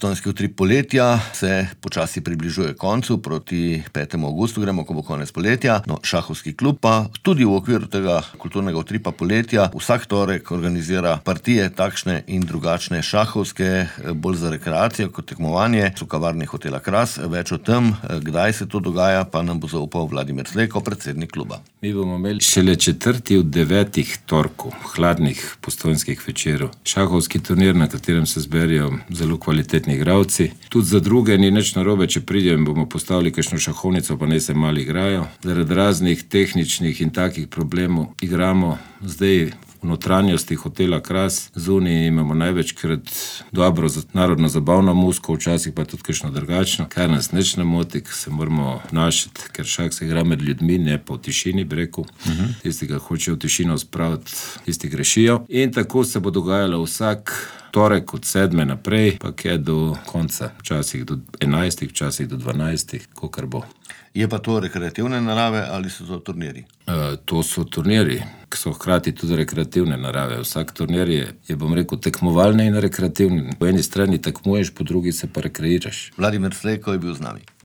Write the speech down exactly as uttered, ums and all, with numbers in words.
Postojnski utrip poletja se počasi približuje koncu, proti petemu avgustu gremo, ko bo konec poletja. No, šahovski klub pa tudi v okviru tega kulturnega utripa poletja vsak torek organizira partije takšne in drugačne šahovske, bolj za rekreacijo kot tekmovanje, v kavarni hotela Kras. Več o tem, kdaj se to dogaja, pa nam bo zaupal Vladimir Sleko, predsednik kluba. Mi bomo imeli šele četrti od devetih torkov, hladnih postojnskih večerov. Šahovski turnir, na katerem se zberijo zelo kvalitetni igralci. Tudi za druge ni nič narobe, če pridejo in bomo postavili kakšno šahovnico, pa naj se malo igrajo. Zaradi raznih tehničnih in takih problemov igramo zdaj v notranjosti hotela Kras. Zunaj imamo največkrat dobro narodno zabavno muziko, včasih pa tudi kakšno drugačno, kar nas nič ne moti, ker se moramo obnašati, ker šah se igra med ljudmi, ne pa v tišini, bi rekel. Uh-huh. Tisti, ki hočejo v tišino spraviti, tisti grešijo. In tako se bo dogajalo vsak torek od sedme naprej, pa je do konca, včasih do enajstih, včasih do dvanajstih, kakor bo. Je pa to rekreativne narave ali so to turniri? E, to so turniri, ki so hkrati tudi rekreativne narave. Vsak turnir je, je bom rekel, tekmovalne in rekreativne. Po eni strani tekmuješ, po drugi se pa rekreiraš. Vladimir Sleko je bil z nami.